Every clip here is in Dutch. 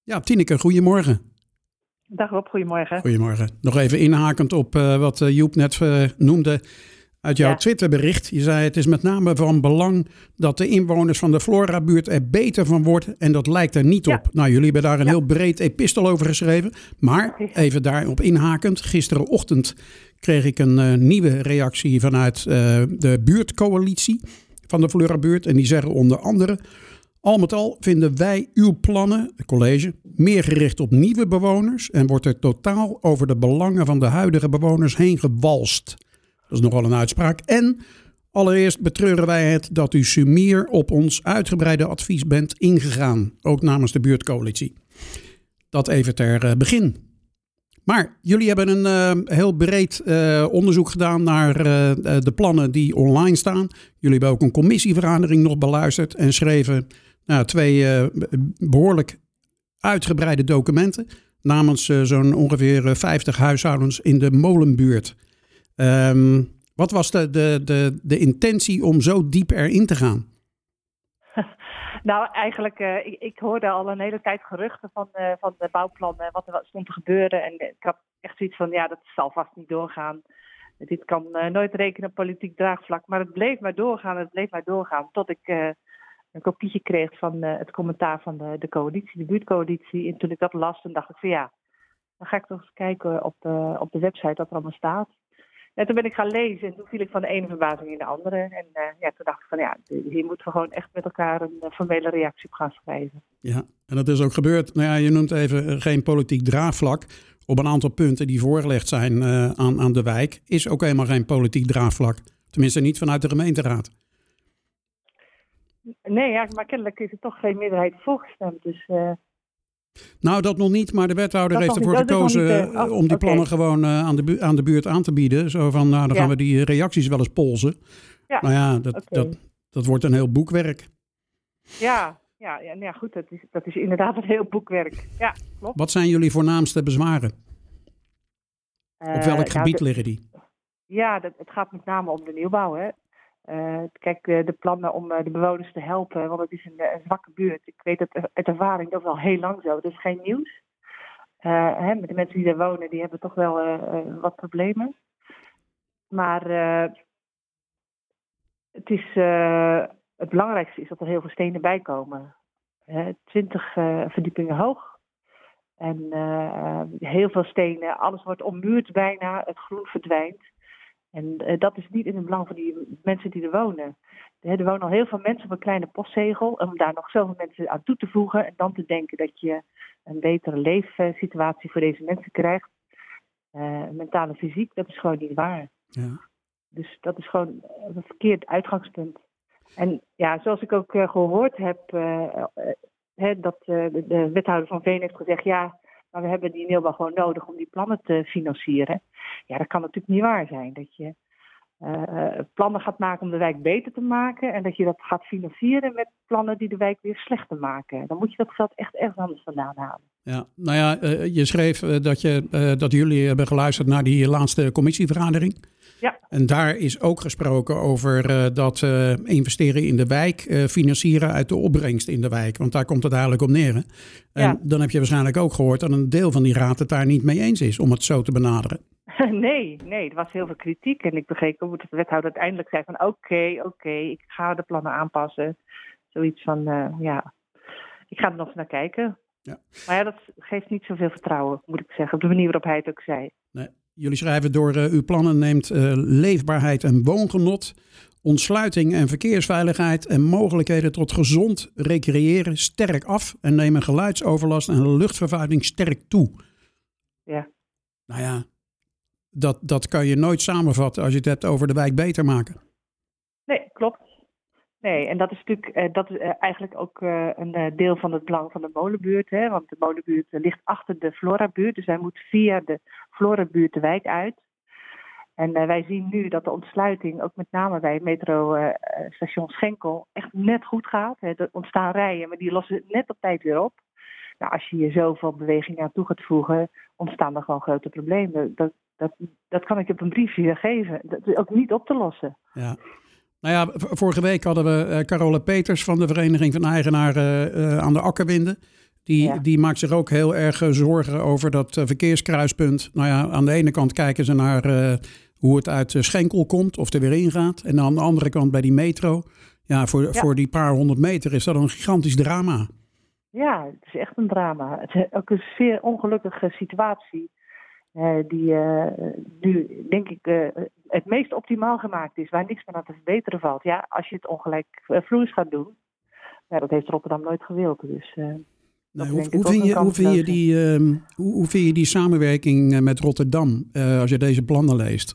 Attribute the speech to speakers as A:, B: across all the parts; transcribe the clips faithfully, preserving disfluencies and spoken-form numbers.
A: Ja, Tineke, goedemorgen.
B: Dag Rob, goedemorgen.
A: Goedemorgen. Nog even inhakend op uh, wat uh, Joep net uh, noemde uit jouw ja. Twitterbericht. Je zei het is met name van belang dat de inwoners van de Flora-buurt er beter van worden. En dat lijkt er niet ja. op. Nou, jullie hebben daar een ja. heel breed epistel over geschreven. Maar even daarop inhakend. Gisterenochtend kreeg ik een uh, nieuwe reactie vanuit uh, de buurtcoalitie van de Flora-buurt. En die zeggen onder andere: al met al vinden wij uw plannen, het college, meer gericht op nieuwe bewoners en wordt er totaal over de belangen van de huidige bewoners heen gewalst. Dat is nogal een uitspraak. En allereerst betreuren wij het dat u sumier op ons uitgebreide advies bent ingegaan, ook namens de buurtcoalitie. Dat even ter uh, begin. Maar jullie hebben een uh, heel breed uh, onderzoek gedaan naar uh, de plannen die online staan. Jullie hebben ook een commissievergadering nog beluisterd en schreven nou, twee uh, behoorlijk uitgebreide documenten namens uh, zo'n ongeveer uh, vijftig huishoudens in de Molenbuurt. Um, wat was de, de, de, de intentie om zo diep erin te gaan?
B: Nou, eigenlijk, uh, ik, ik hoorde al een hele tijd geruchten van, uh, van de bouwplannen, wat er stond te gebeuren. En ik had echt zoiets van, ja, dat zal vast niet doorgaan. Dit kan uh, nooit rekenen op politiek draagvlak. Maar het bleef maar doorgaan, het bleef maar doorgaan. Tot ik uh, een kopietje kreeg van uh, het commentaar van de, de coalitie, de buurtcoalitie. En toen ik dat las, dan dacht ik van ja, dan ga ik toch eens kijken op, uh, op de website wat er allemaal staat. En toen ben ik gaan lezen en toen viel ik van de ene verbazing in de andere. En uh, ja, toen dacht ik van ja, hier moeten we gewoon echt met elkaar een uh, formele reactie op gaan schrijven.
A: Ja, en dat is ook gebeurd. Nou ja, je noemt even uh, geen politiek draagvlak. Op een aantal punten die voorgelegd zijn uh, aan, aan de wijk is ook helemaal geen politiek draagvlak. Tenminste niet vanuit de gemeenteraad.
B: Nee, ja, maar kennelijk is er toch geen meerderheid voorgestemd. Dus... Uh...
A: Nou, dat nog niet, maar de wethouder dat heeft ervoor niet, gekozen niet, uh, oh, om die plannen okay. gewoon uh, aan, de bu- aan de buurt aan te bieden. Zo van, nou, dan ja. gaan we die reacties wel eens polsen. Ja. Nou ja, dat, okay. dat, dat wordt een heel boekwerk.
B: Ja, ja, ja, ja goed, dat is, dat is inderdaad een heel boekwerk. Ja, klopt.
A: Wat zijn jullie voornaamste bezwaren? Uh, Op welk gebied nou, de, liggen die?
B: Ja, dat, het gaat met name om de nieuwbouw, hè. Uh, kijk, uh, de plannen om uh, de bewoners te helpen, want het is een, een zwakke buurt. Ik weet het uit ervaring, dat is al heel lang zo. Dat is geen nieuws. Uh, hè, met de mensen die daar wonen, die hebben toch wel uh, uh, wat problemen. Maar uh, het, is, uh, het belangrijkste is dat er heel veel stenen bij komen. Uh, twintig uh, verdiepingen hoog. En uh, heel veel stenen, alles wordt ommuurd bijna, het groen verdwijnt. En uh, dat is niet in het belang van die mensen die er wonen. Er wonen al heel veel mensen op een kleine postzegel. Om daar nog zoveel mensen aan toe te voegen. En dan te denken dat je een betere leefsituatie voor deze mensen krijgt. Uh, mentale fysiek, dat is gewoon niet waar. Ja. Dus dat is gewoon een verkeerd uitgangspunt. En ja, zoals ik ook uh, gehoord heb. Uh, uh, hè, dat uh, de, de wethouder van Veen heeft gezegd. Ja, maar we hebben die nieuwbouw gewoon nodig om die plannen te financieren. Ja, dat kan natuurlijk niet waar zijn. Dat je uh, plannen gaat maken om de wijk beter te maken. En dat je dat gaat financieren met plannen die de wijk weer slechter maken. Dan moet je dat geld echt ergens anders vandaan halen.
A: Ja, nou ja, uh, je schreef uh, dat, je, uh, dat jullie hebben geluisterd naar die laatste commissievergadering.
B: Ja.
A: En daar is ook gesproken over uh, dat uh, investeren in de wijk uh, financieren uit de opbrengst in de wijk. Want daar komt het eigenlijk op neer. Hè? En ja. Dan heb je waarschijnlijk ook gehoord dat een deel van die raad het daar niet mee eens is om het zo te benaderen.
B: Nee, nee, er was heel veel kritiek. En ik begreep ook dat de wethouder uiteindelijk zei van oké, okay, oké, okay, ik ga de plannen aanpassen. Zoiets van, uh, ja, ik ga er nog eens naar kijken. Ja. Maar ja, dat geeft niet zoveel vertrouwen, moet ik zeggen, op de manier waarop hij het ook zei.
A: Nee. Jullie schrijven door uh, uw plannen neemt uh, leefbaarheid en woongenot, ontsluiting en verkeersveiligheid en mogelijkheden tot gezond recreëren sterk af en nemen geluidsoverlast en luchtvervuiling sterk toe.
B: Ja.
A: Nou ja, dat, dat kan je nooit samenvatten als je het hebt over de wijk beter maken.
B: Nee, klopt. Nee, en dat is natuurlijk uh, dat is, uh, eigenlijk ook uh, een uh, deel van het belang van de Molenbuurt. Hè? Want de Molenbuurt uh, ligt achter de Flora-buurt. Dus hij moet via de Flora-buurt de wijk uit. En uh, wij zien nu dat de ontsluiting, ook met name bij metrostation uh, Schenkel, echt net goed gaat. Hè? Er ontstaan rijen, maar die lossen net op tijd weer op. Nou, als je hier zoveel beweging aan toe gaat voegen, ontstaan er gewoon grote problemen. Dat, dat, dat kan ik op een briefje geven. Dat is ook niet op te lossen.
A: Ja. Nou ja, vorige week hadden we uh, Carole Peters van de Vereniging van Eigenaren uh, aan de Akkerwinden. Die,
B: Ja.
A: die maakt zich ook heel erg uh, zorgen over dat uh, verkeerskruispunt. Nou ja, aan de ene kant kijken ze naar uh, hoe het uit uh, Schenkel komt of er weer ingaat. En aan de andere kant bij die metro. Ja, voor, ja. voor die paar honderd meter is dat een gigantisch drama.
B: Ja, het is echt een drama. Het is ook een zeer ongelukkige situatie. Uh, die uh, nu, denk ik, uh, het meest optimaal gemaakt is. Waar niks meer aan te verbeteren valt. Ja, als je het ongelijk uh, vloers gaat doen. Ja, dat heeft Rotterdam nooit gewild. Dus, uh,
A: nee, hoe, hoe, vind je, hoe, vind je die, uh, hoe, hoe vind je die samenwerking met Rotterdam? Uh, als je deze plannen leest?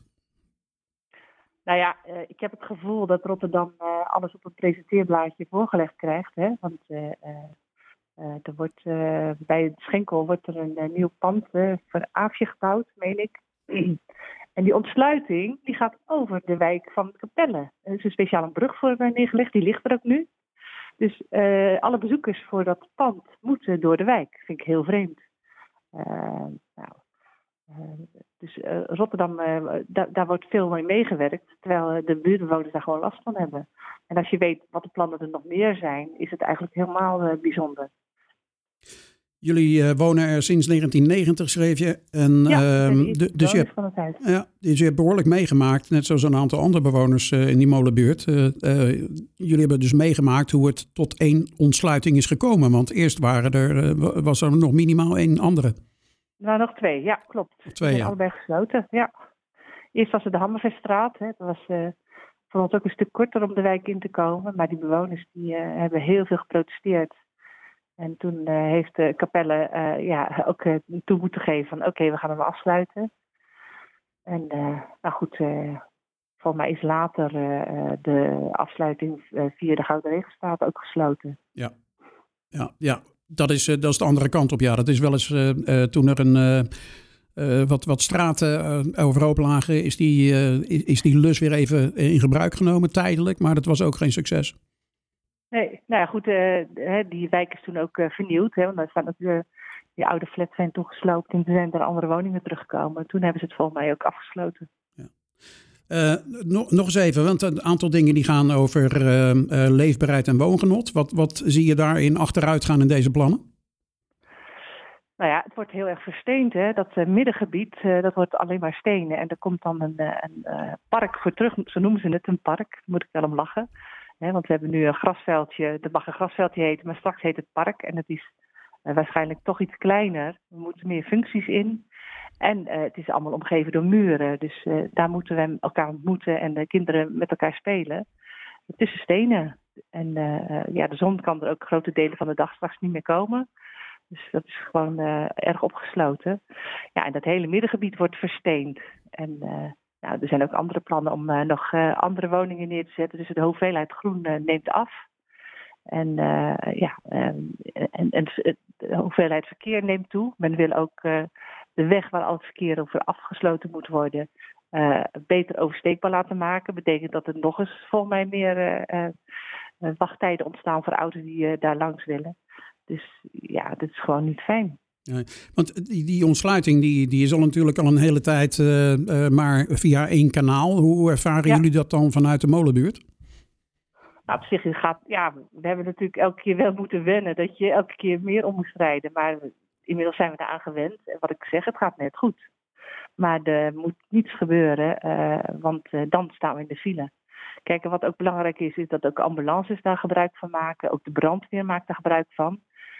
B: Nou ja, uh, ik heb het gevoel dat Rotterdam uh, alles op een presenteerblaadje voorgelegd krijgt. Hè? Want uh, uh, uh, er wordt, uh, bij het Schenkel wordt er een uh, nieuw pand uh, voor Aafje gebouwd, meen ik. En die ontsluiting die gaat over de wijk van Capelle. Er is een speciale brug voor uh, neergelegd, die ligt er ook nu. Dus uh, alle bezoekers voor dat pand moeten door de wijk. Vind ik heel vreemd. Uh, nou, uh, dus uh, Rotterdam, uh, da- daar wordt veel mee meegewerkt. Terwijl uh, de buurtbewoners daar gewoon last van hebben. En als je weet wat de plannen er nog meer zijn, is het eigenlijk helemaal uh, bijzonder.
A: Jullie uh, wonen er sinds negentien negentig, schreef je. En,
B: ja,
A: uh, de, dus, je hebt, ja, dus je hebt behoorlijk meegemaakt, net zoals een aantal andere bewoners uh, in die molenbuurt. Uh, uh, jullie hebben dus meegemaakt hoe het tot één ontsluiting is gekomen. Want eerst waren er, uh, was er nog minimaal één andere.
B: Nou, nog twee, ja, klopt.
A: Twee, ja.
B: Allebei gesloten, ja. Eerst was het de Hammervechtstraat. Hè. Dat was uh, voor ons ook een stuk korter om de wijk in te komen. Maar die bewoners die, uh, hebben heel veel geprotesteerd. En toen uh, heeft de Capelle uh, ja, ook uh, toe moeten geven van oké, okay, we gaan hem afsluiten. En uh, nou goed, uh, volgens mij is later uh, de afsluiting uh, via de Gouden Regenstraat ook gesloten.
A: Ja, ja, ja. Dat, is, uh, dat is de andere kant op. Ja, dat is wel eens uh, uh, toen er een, uh, uh, wat, wat straten uh, overhoop lagen, is die, uh, is die lus weer even in gebruik genomen tijdelijk. Maar dat was ook geen succes.
B: Nee, nou ja, goed, uh, die wijk is toen ook uh, vernieuwd. Hè, want daar staan natuurlijk, die oude flats zijn toegesloopt en toen zijn er andere woningen teruggekomen. Toen hebben ze het volgens mij ook afgesloten.
A: Ja. Uh, nog, nog eens even, want een aantal dingen die gaan over uh, uh, leefbaarheid en woongenot. Wat, wat zie je daarin achteruit gaan in deze plannen?
B: Nou ja, het wordt heel erg versteend. Hè? Dat uh, middengebied, uh, dat wordt alleen maar stenen. En er komt dan een, uh, een uh, park voor terug, zo noemen ze het, een park. Daar moet ik wel om lachen. He, want we hebben nu een grasveldje, dat mag een grasveldje heten, maar straks heet het park. En het is uh, waarschijnlijk toch iets kleiner. Er moeten meer functies in. En uh, het is allemaal omgeven door muren. Dus uh, daar moeten we elkaar ontmoeten en de kinderen met elkaar spelen. Tussen stenen. En uh, ja, de zon kan er ook grote delen van de dag straks niet meer komen. Dus dat is gewoon uh, erg opgesloten. Ja, en dat hele middengebied wordt versteend. En uh, nou, er zijn ook andere plannen om uh, nog uh, andere woningen neer te zetten. Dus de hoeveelheid groen uh, neemt af. En, uh, ja, uh, en, en de hoeveelheid verkeer neemt toe. Men wil ook uh, de weg waar al het verkeer over afgesloten moet worden Uh, beter oversteekbaar laten maken. Betekent dat er nog eens volgens mij meer uh, uh, wachttijden ontstaan voor auto's die uh, daar langs willen. Dus ja, dit is gewoon niet fijn.
A: Ja, want die, die ontsluiting die, die is al natuurlijk al een hele tijd uh, uh, maar via één kanaal. Hoe ervaren ja. jullie dat dan vanuit de molenbuurt?
B: Nou, op zich gaat, ja, we hebben natuurlijk elke keer wel moeten wennen dat je elke keer meer om moest rijden. Maar inmiddels zijn we eraan gewend. En wat ik zeg, het gaat net goed. Maar er moet niets gebeuren, uh, want uh, dan staan we in de file. Kijk, wat ook belangrijk is, is dat ook ambulances daar gebruik van maken. Ook de brandweer maakt daar gebruik van.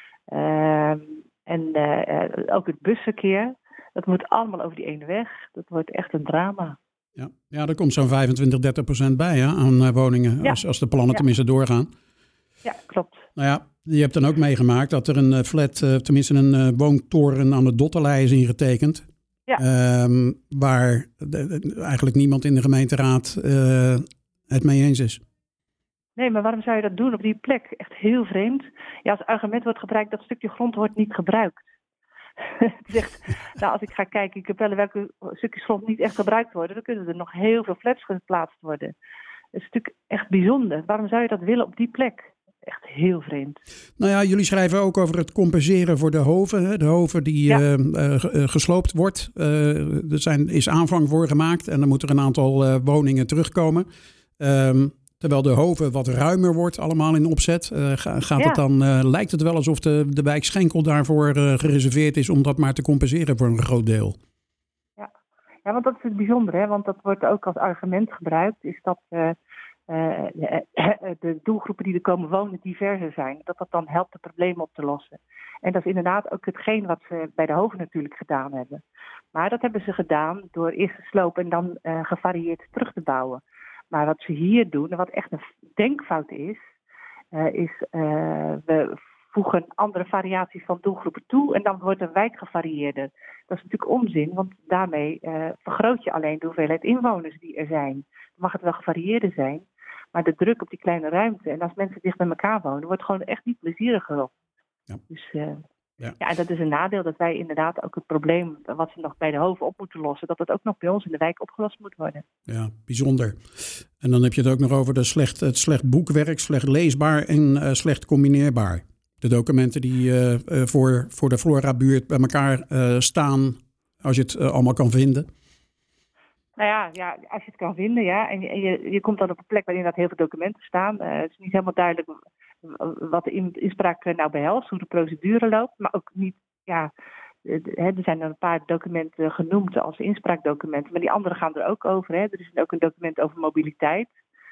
B: Uh, en uh, ook het busverkeer, dat moet allemaal over die ene weg. Dat wordt echt een drama.
A: Ja, ja er komt zo'n vijfentwintig, dertig procent bij hè, aan uh, woningen, ja. als, als de plannen ja. tenminste doorgaan.
B: Ja, klopt.
A: Nou ja, je hebt dan ook meegemaakt dat er een uh, flat, uh, tenminste een uh, woontoren aan de Dotterlei is ingetekend. Ja. Um, waar de, de, eigenlijk niemand in de gemeenteraad uh, het mee eens is.
B: Nee, maar waarom zou je dat doen op die plek? Echt heel vreemd. Ja, als argument wordt gebruikt, dat stukje grond wordt niet gebruikt. Het is echt, nou, als ik ga kijken in Capelle welke stukjes grond niet echt gebruikt worden, dan kunnen er nog heel veel flats geplaatst worden. Het is natuurlijk echt bijzonder. Waarom zou je dat willen op die plek? Echt heel vreemd.
A: Nou ja, jullie schrijven ook over het compenseren voor de hoven. Hè? De hoven die ja. uh, uh, gesloopt wordt. Uh, er zijn, is aanvang voor gemaakt en dan moeten er een aantal uh, woningen terugkomen. Um, terwijl de Hoven wat ruimer wordt allemaal in opzet. Uh, ga, gaat
B: Ja.
A: het dan, uh, lijkt het wel alsof de, de wijk Schenkel daarvoor uh, gereserveerd is om dat maar te compenseren voor een groot deel.
B: Ja. ja, want dat is het bijzondere, hè? Want dat wordt ook als argument gebruikt, is dat uh, uh, de doelgroepen die er komen wonen diverser zijn. Dat dat dan helpt de problemen op te lossen. En dat is inderdaad ook hetgeen wat ze bij de Hoven natuurlijk gedaan hebben. Maar dat hebben ze gedaan door eerst te slopen en dan uh, gevarieerd terug te bouwen. Maar wat ze hier doen, en wat echt een denkfout is, uh, is uh, we voegen andere variaties van doelgroepen toe en dan wordt een wijk gevarieerder. Dat is natuurlijk onzin, want daarmee uh, vergroot je alleen de hoeveelheid inwoners die er zijn. Dan mag het wel gevarieerder zijn, maar de druk op die kleine ruimte en als mensen dicht bij elkaar wonen, wordt gewoon echt niet plezieriger op. Ja. Dus uh, ja. ja, en dat is een nadeel dat wij inderdaad ook het probleem wat ze nog bij de Hoven op moeten lossen, dat dat ook nog bij ons in de wijk opgelost moet worden.
A: Ja, bijzonder. En dan heb je het ook nog over de slecht, het slecht boekwerk, slecht leesbaar en uh, slecht combineerbaar. De documenten die uh, uh, voor, voor de Flora-buurt bij elkaar uh, staan, als je het uh, allemaal kan vinden.
B: Nou ja, ja, als je het kan vinden, ja. En je, en je, je komt dan op een plek waar inderdaad heel veel documenten staan. Uh, het is niet helemaal duidelijk wat de inspraak nou behelst, hoe de procedure loopt. Maar ook niet, ja, er zijn er een paar documenten genoemd als inspraakdocumenten. Maar die andere gaan er ook over. Hè. Er is ook een document over mobiliteit.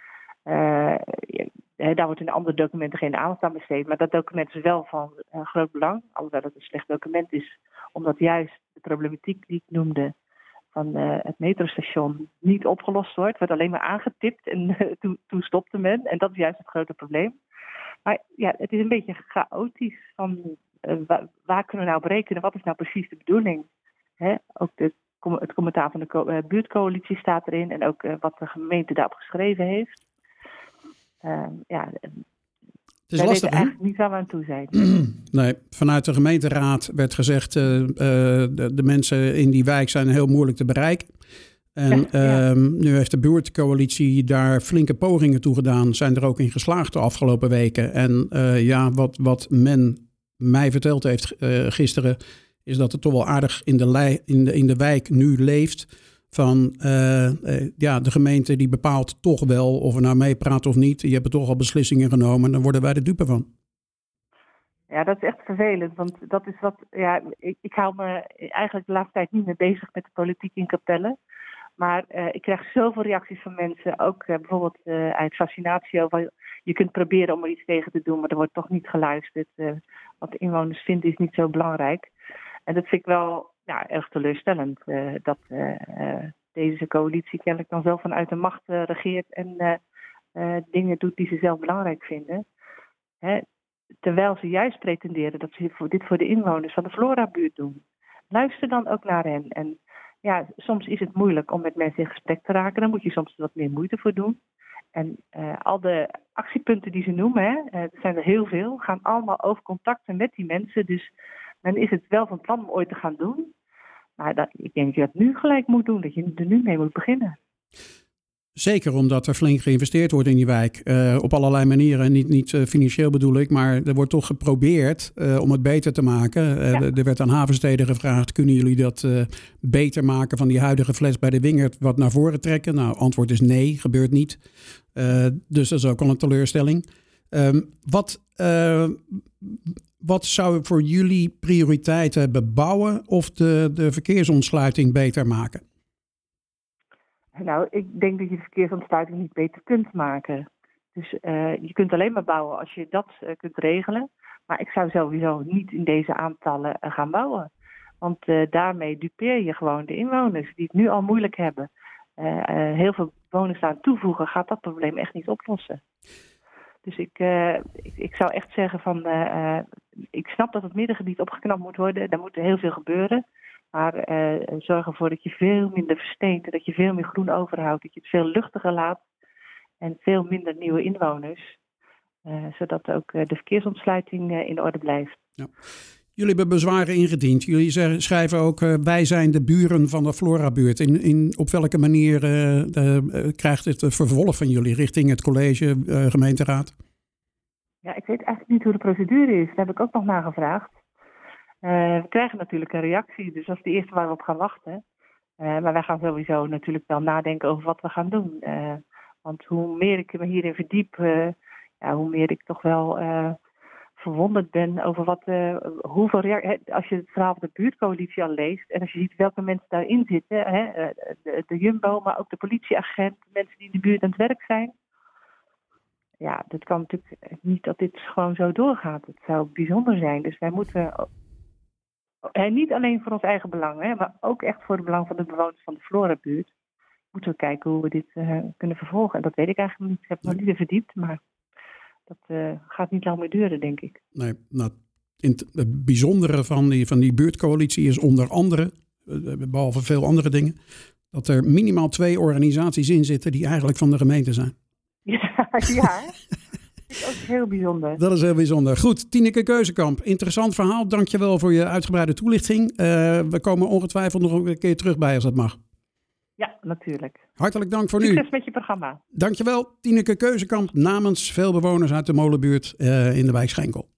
B: Uh, daar wordt in andere documenten geen aandacht aan besteed. Maar dat document is wel van uh, groot belang. Alhoewel het een slecht document is. Omdat juist de problematiek die ik noemde van uh, het metrostation niet opgelost wordt. Wordt alleen maar aangetipt en uh, toen, toen stopte men. En dat is juist het grote probleem. Maar ja, het is een beetje chaotisch. Van, uh, waar, waar kunnen we nou berekenen? Wat is nou precies de bedoeling? Hè? Ook de, het commentaar van de co- uh, buurtcoalitie staat erin. En ook uh, wat de gemeente daarop geschreven heeft. Uh, ja,
A: het is
B: wij
A: lastig,
B: weten eigenlijk niet waar we aan toe zijn.
A: Nee, vanuit de gemeenteraad werd gezegd, uh, uh, de, de mensen in die wijk zijn heel moeilijk te bereiken. En ja. uh, nu heeft de buurtcoalitie daar flinke pogingen toe gedaan. Zijn er ook in geslaagd de afgelopen weken. En uh, ja, wat, wat men mij verteld heeft uh, gisteren, is dat het toch wel aardig in de, lei, in de, in de wijk nu leeft. Van uh, uh, ja, de gemeente die bepaalt toch wel of we nou meepraten of niet. Je hebt toch al beslissingen genomen en dan worden wij de dupe van.
B: Ja, dat is echt vervelend. Want dat is wat. Ja, ik, ik hou me eigenlijk de laatste tijd niet meer bezig met de politiek in Capelle. Maar uh, ik krijg zoveel reacties van mensen. Ook uh, bijvoorbeeld uh, uit Fascinatio. Je kunt proberen om er iets tegen te doen, maar er wordt toch niet geluisterd. Uh, wat de inwoners vinden is niet zo belangrijk. En dat vind ik wel ja, erg teleurstellend. Uh, dat uh, uh, deze coalitie kennelijk dan zelf vanuit de macht uh, regeert en uh, uh, dingen doet die ze zelf belangrijk vinden. Hè? Terwijl ze juist pretenderen dat ze voor, dit voor de inwoners van de Flora-buurt doen. Luister dan ook naar hen. En ja, soms is het moeilijk om met mensen in gesprek te raken. Dan moet je soms wat meer moeite voor doen. En uh, al de actiepunten die ze noemen, hè, uh, er zijn er heel veel, gaan allemaal over contacten met die mensen. Dus men is het wel van plan om ooit te gaan doen. Maar dat, ik denk dat je dat nu gelijk moet doen, dat je er nu mee moet beginnen.
A: Zeker omdat er flink geïnvesteerd wordt in die wijk. Uh, op allerlei manieren. Niet, niet uh, financieel bedoel ik, maar er wordt toch geprobeerd uh, om het beter te maken. Uh, ja. Er werd aan havensteden gevraagd, kunnen jullie dat uh, beter maken van die huidige fles bij de Wingerd wat naar voren trekken? Nou, antwoord is nee, gebeurt niet. Uh, dus dat is ook al een teleurstelling. Um, wat, uh, wat zou voor jullie prioriteit hebben? Bouwen of de, de verkeersontsluiting beter maken?
B: Nou, ik denk dat je de verkeersontsluiting niet beter kunt maken. Dus uh, je kunt alleen maar bouwen als je dat uh, kunt regelen. Maar ik zou sowieso niet in deze aantallen uh, gaan bouwen. Want uh, daarmee dupeer je gewoon de inwoners die het nu al moeilijk hebben. Uh, uh, heel veel bewoners aan toevoegen gaat dat probleem echt niet oplossen. Dus ik, uh, ik, ik zou echt zeggen van, uh, uh, ik snap dat het middengebied opgeknapt moet worden. Daar moet heel veel gebeuren. Maar uh, zorg ervoor dat je veel minder versteent. Dat je veel meer groen overhoudt. Dat je het veel luchtiger laat. En veel minder nieuwe inwoners. Uh, zodat ook uh, de verkeersontsluiting uh, in orde blijft. Ja.
A: Jullie hebben bezwaren ingediend. Jullie schrijven ook, uh, wij zijn de buren van de Flora-buurt. In, in, op welke manier uh, de, uh, krijgt het vervolg van jullie richting het college, uh, gemeenteraad?
B: Ja, ik weet eigenlijk niet hoe de procedure is. Daar heb ik ook nog naar gevraagd. Uh, we krijgen natuurlijk een reactie, dus dat is de eerste waar we op gaan wachten. Uh, maar wij gaan sowieso natuurlijk wel nadenken over wat we gaan doen. Uh, Want hoe meer ik me hierin verdiep, uh, ja, hoe meer ik toch wel uh, verwonderd ben over wat, uh, hoeveel reacties. Als je het verhaal van de buurtcoalitie al leest en als je ziet welke mensen daarin zitten, hè, de, de Jumbo, maar ook de politieagent, mensen die in de buurt aan het werk zijn. Ja, dat kan natuurlijk niet dat dit gewoon zo doorgaat. Het zou bijzonder zijn. Dus wij moeten, en niet alleen voor ons eigen belang, hè, maar ook echt voor het belang van de bewoners van de Florabuurt, moeten we kijken hoe we dit uh, kunnen vervolgen. En dat weet ik eigenlijk niet. Ik heb het nog niet verdiept, maar dat uh, gaat niet lang meer duren, denk ik.
A: Nee, nou, in het bijzondere van die, van die buurtcoalitie is onder andere, behalve veel andere dingen, dat er minimaal twee organisaties in zitten die eigenlijk van de gemeente zijn.
B: Ja, ja. Dat is ook heel bijzonder.
A: Dat is heel bijzonder. Goed, Tineke Keuzekamp, interessant verhaal. Dank je wel voor je uitgebreide toelichting. Uh, we komen ongetwijfeld nog een keer terug bij als dat mag.
B: Ja, natuurlijk.
A: Hartelijk dank voor
B: Succes
A: nu.
B: Succes met je programma.
A: Dankjewel, Tineke Keuzekamp, namens veel bewoners uit de Molenbuurt uh, in de wijk Schenkel.